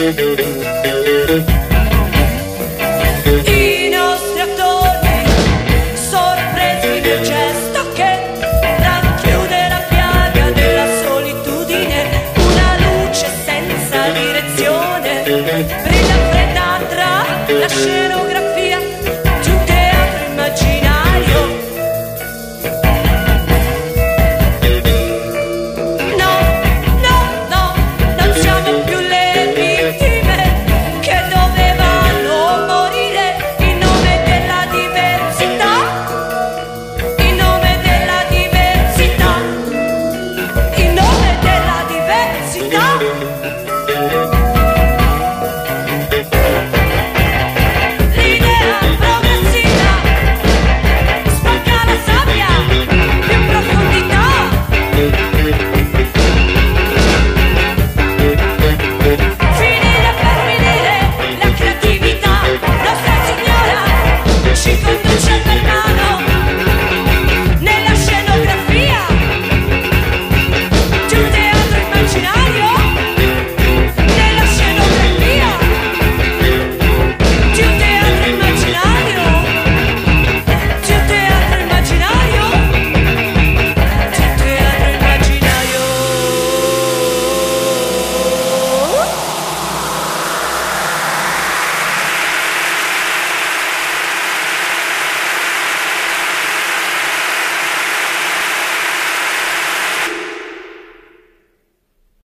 I nostri attori sorpresi nel gesto che racchiude la piaga della solitudine, una luce senza direzione, brilla in fretta tra la scenografia di un teatro immaginario. No, no, no, non siamo più le vittime che dovevano morire in nome della diversità, in nome della diversità, in nome della diversità. L'idea progressiva spacca la sabbia, più profondità.